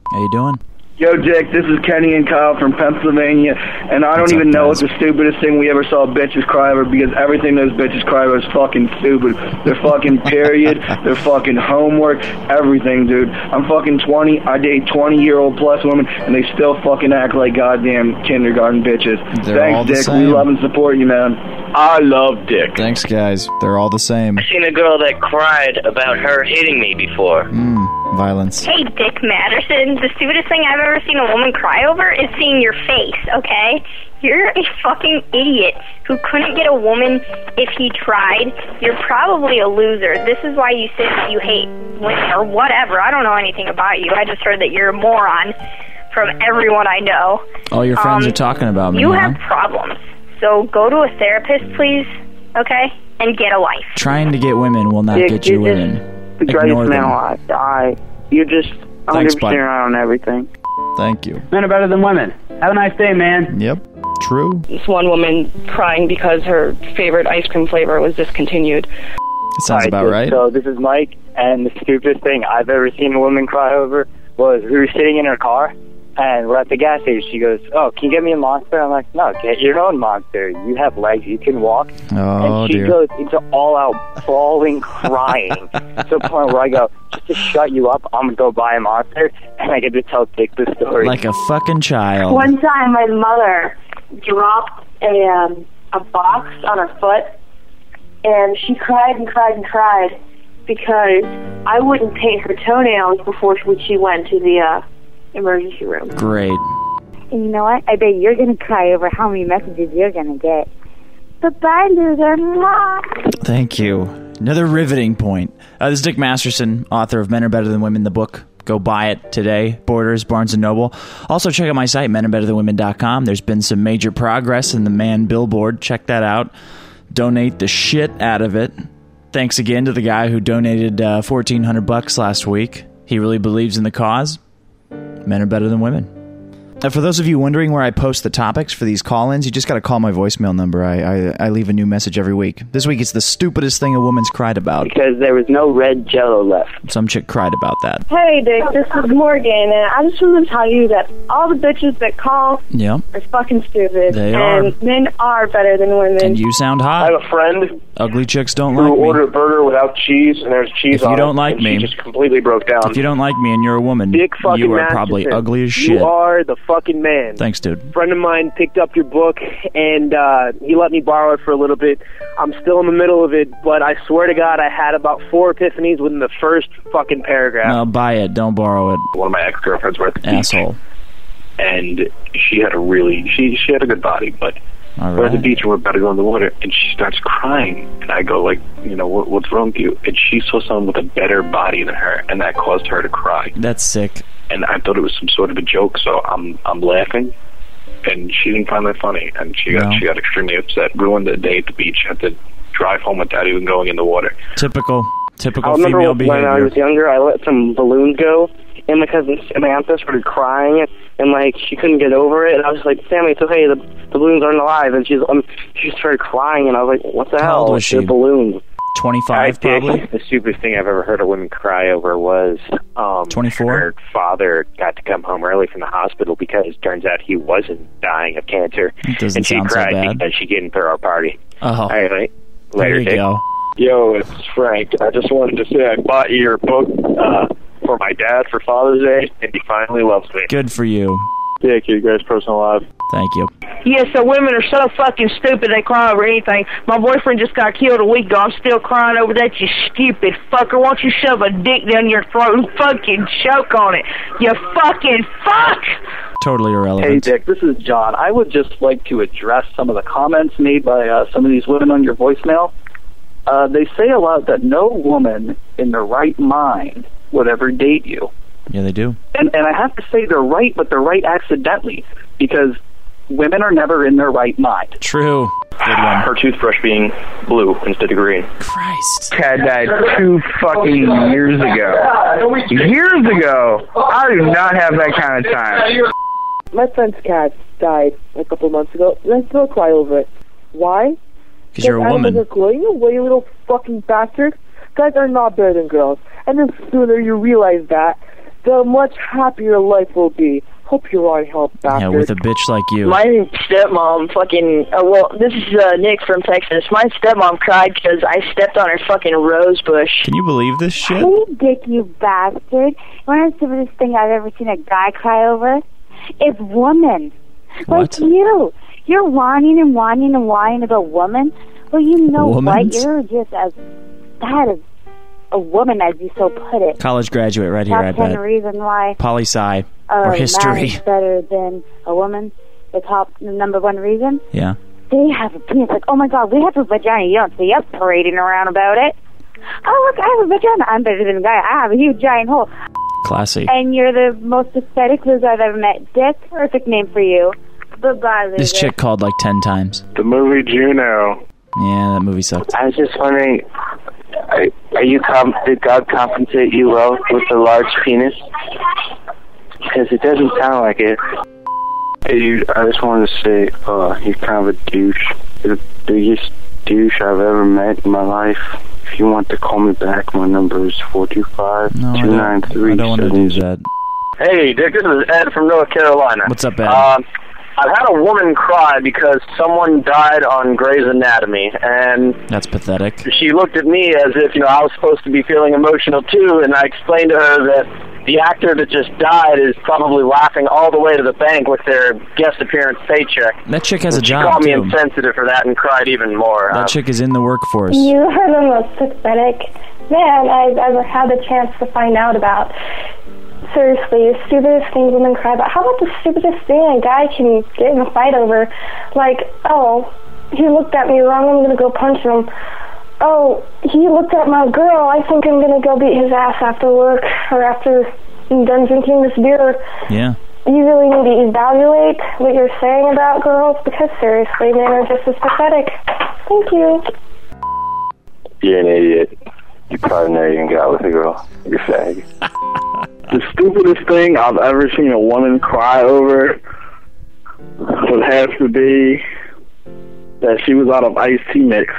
How you doing? Yo, Dick, this is Kenny and Kyle from Pennsylvania, and I don't even know what the stupidest thing we ever saw bitches cry over, because everything those bitches cry over is fucking stupid. Their fucking period, their fucking homework, everything, dude. I'm fucking 20, I date 20-year-old plus women, and they still fucking act like goddamn kindergarten bitches. Thanks, Dick. We love and support you, man. I love Dick. Thanks, guys. They're all the same. I've seen a girl that cried about her hitting me before. Violence. Hey, Dick Matterson. The stupidest thing I've ever seen a woman cry over is seeing your face, okay? You're a fucking idiot who couldn't get a woman if he tried. You're probably a loser. This is why you say that you hate women or whatever. I don't know anything about you. I just heard that you're a moron from everyone I know. All your friends are talking about me, You have problems. So go to a therapist, please, okay? And get a life. Trying to get women will not get you women. The greatest man alive. You're just 100% right on everything. Thank you. Men are better than women. Have a nice day, man. Yep. True. This one woman crying because her favorite ice cream flavor was discontinued. It sounds about right. So this is Mike, and the stupidest thing I've ever seen a woman cry over was we were sitting in her car, and we're at the gas station. She goes, "Oh, can you get me a Monster?" I'm like, "No, get your own Monster. You have legs. You can walk." Oh, and she dear. goes into all-out bawling, crying, to the point where I go, "Just to shut you up, I'm going to go buy a Monster," and I get to tell Dick the story. Like a fucking child. One time my mother dropped a box on her foot, and she cried and cried and cried because I wouldn't paint her toenails before she went to the emergency room. Great. And you know what? I bet you're going to cry over how many messages you're going to get. Bye-bye, loser. Mwah. Thank you. Another riveting point. This is Dick Masterson, author of Men Are Better Than Women, the book. Go buy it today. Borders, Barnes & Noble. Also, check out my site, menarbetterthanwomen.com. There's been some major progress in the Man Billboard. Check that out. Donate the shit out of it. Thanks again to the guy who donated $1,400 last week. He really believes in the cause. Men are better than women. Now, for those of you wondering where I post the topics for these call-ins, you just got to call my voicemail number. I leave a new message every week. This week, it's the stupidest thing a woman's cried about. Because there was no red Jell-O left. Some chick cried about that. Hey, Dick, this is Morgan, and I just want to tell you that all the bitches that call are fucking stupid. They are. And men are better than women. And you sound hot. I have a friend Ugly chicks don't who like me. ordered a burger without cheese, and there's cheese If on you don't it, like and me, she just completely broke down. If you don't like me and you're a woman, Dick fucking you are Masterson. probably ugly as shit. You are the fucking man. Thanks, dude. A friend of mine picked up your book, and he let me borrow it for a little bit. I'm still in the middle of it, but I swear to God, I had about 4 epiphanies within the first fucking paragraph. No, buy it. Don't borrow it. One of my ex-girlfriends were at the beach, Asshole. and she had a good body, but we're at the beach and we're about to go in the water, and she starts crying, and I go like, what's wrong with you? And she saw someone with a better body than her, and that caused her to cry. That's sick. And I thought it was some sort of a joke, so I'm laughing, and she didn't find that funny, and she got extremely upset. Ruined the day at the beach. Had to drive home without even going in the water. Typical I remember female when behavior. I was younger, I let some balloons go, and my cousin Samantha started crying, and like she couldn't get over it. And I was like, "Sammy, it's okay. The balloons aren't alive." And she started crying, and I was like, "What the How hell?" old was she? The balloons. 25, probably. The stupidest thing I've ever heard a woman cry over was 24. Her father got to come home early from the hospital because it turns out he wasn't dying of cancer, It doesn't and she sound so cried bad. because she didn't throw a party. Oh, All right, there later, you Dick. go. Yo, it's Frank. I just wanted to say I bought your book for my dad for Father's Day, and he finally loves me. Good for you. Dick, you guys' personal life. Thank you. Yeah, so women are so fucking stupid they cry over anything. My boyfriend just got killed a week ago. I'm still crying over that, you stupid fucker. Why don't you shove a dick down your throat and fucking choke on it? You fucking fuck! Totally Hey, irrelevant. Dick, this is John. I would just like to address some of the comments made by some of these women on your voicemail. They say a lot that no woman in their right mind would ever date you. Yeah, they do. And I have to say they're right, but they're right accidentally, because women are never in their right mind. True. Good one. Her toothbrush being blue instead of green. Christ. Cat died 2 fucking years ago. Years ago! I do not have that kind of time. My friend's cat died a couple months ago, and I still cry over it. Why? Because you're a woman. You know what, you little fucking bastard? Guys are not better than girls. And the sooner you realize that, the much happier life will be. Hope you're all help, bastard. Yeah, with a bitch like you. My stepmom fucking... this is Nick from Texas. My stepmom cried because I stepped on her fucking rose bush. Can you believe this shit? Hey, Dick, you bastard. One of the stupidest thing I've ever seen a guy cry over is woman. What? Like you. You're whining and whining and whining about woman. Well, you know what? You're just as bad as a woman, as you so put it. College graduate right here, I Top 10 bet. reason why Poli-sci or history. man is better than a woman. The number one reason. Yeah. They have a penis. Like, oh my God, we have a vagina. You don't see us parading around about it. Oh look, I have a vagina. I'm better than a guy. I have a huge giant hole. Classy. And you're the most pathetic loser I've ever met. Dick, perfect name for you. Bye-bye, loser. This chick called like 10 times. The movie Juno. Yeah, that movie sucked. I was just wondering, did God compensate you well with the large penis? Because it doesn't sound like it. Hey, dude, I just wanted to say, you're kind of a douche. You're the biggest douche I've ever met in my life. If you want to call me back, my number is 425-293. I don't want to do that. Hey, Dick, this is Ed from North Carolina. What's up, Ed? I've had a woman cry because someone died on Grey's Anatomy, and That's pathetic. she looked at me as if, I was supposed to be feeling emotional too, and I explained to her that the actor that just died is probably laughing all the way to the bank with their guest appearance paycheck. That chick has a She job, called me too. insensitive for that and cried even more. That chick is in the workforce. You are the most pathetic man I've ever had the chance to find out about. Seriously, the stupidest thing women cry about. How about the stupidest thing a guy can get in a fight over? Like, oh, he looked at me wrong, I'm going to go punch him. Oh, he looked at my girl, I think I'm going to go beat his ass after work or after I'm done drinking this beer. Yeah. You really need to evaluate what you're saying about girls because seriously, men are just as pathetic. Thank you. You're an idiot. You probably never even got with a girl. You're fag. The stupidest thing I've ever seen a woman cry over would have to be that she was out of iced tea mix.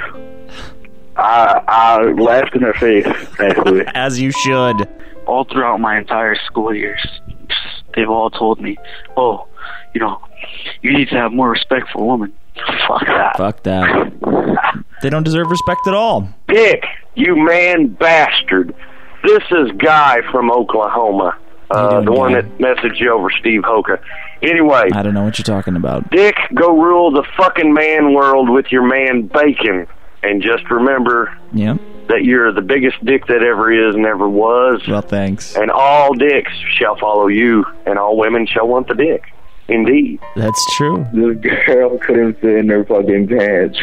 I laughed in her face, actually. As you should. All throughout my entire school years, they've all told me, oh, you need to have more respect for women. Fuck that. Fuck that. They don't deserve respect at all. Dick, you man bastard. This is Guy from Oklahoma. The one that messaged you over Steve Hoka. Anyway. I don't know what you're talking about. Dick, go rule the fucking man world with your man Bacon. And just remember that you're the biggest dick that ever is and ever was. Well, thanks. And all dicks shall follow you, and all women shall want the dick. Indeed. That's true. This girl couldn't fit in her fucking pants.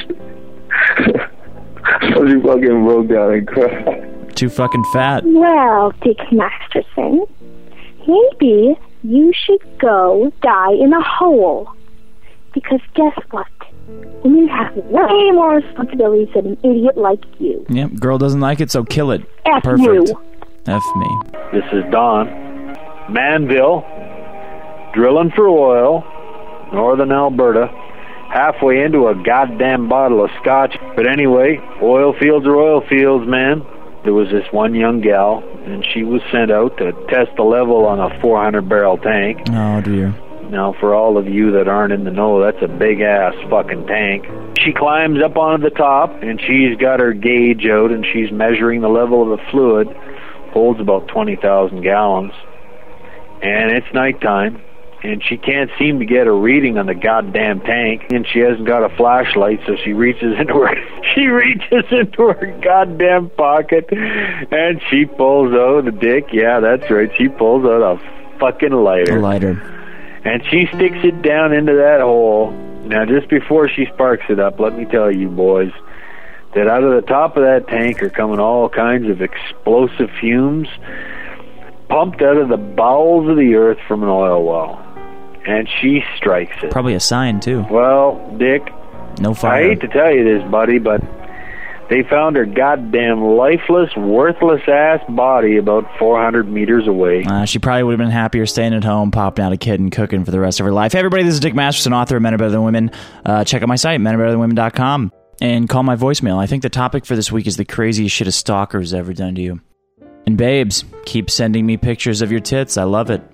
So she fucking broke down and cried. Too fucking fat. Well, Dick Masterson, maybe you should go die in a hole. Because guess what? Women have way more responsibilities than an idiot like you. Yep, girl doesn't like it, so kill it. F Perfect. you. F me. This is Don. Manville, drilling for oil, northern Alberta, halfway into a goddamn bottle of scotch. But anyway, oil fields are oil fields, man. There was this one young gal, and she was sent out to test the level on a 400-barrel tank. Oh, dear. Now, for all of you that aren't in the know, that's a big-ass fucking tank. She climbs up onto the top, and she's got her gauge out, and she's measuring the level of the fluid. Holds about 20,000 gallons. And it's nighttime, and she can't seem to get a reading on the goddamn tank, and she hasn't got a flashlight, so she reaches into her goddamn pocket, and she pulls out a dick. Yeah, that's right. She pulls out a fucking lighter. A lighter. And she sticks it down into that hole. Now, just before she sparks it up, let me tell you, boys, that out of the top of that tank are coming all kinds of explosive fumes pumped out of the bowels of the earth from an oil well. And she strikes it. Probably a sign, too. Well, Dick, no fire. I hate to tell you this, buddy, but they found her goddamn lifeless, worthless-ass body about 400 meters away. She probably would have been happier staying at home, popping out a kid, and cooking for the rest of her life. Hey, everybody, this is Dick Masterson, author of Men Are Better Than Women. Check out my site, menarbetterthanwomen.com, and call my voicemail. I think the topic for this week is the craziest shit a stalker's ever done to you. And babes, keep sending me pictures of your tits. I love it.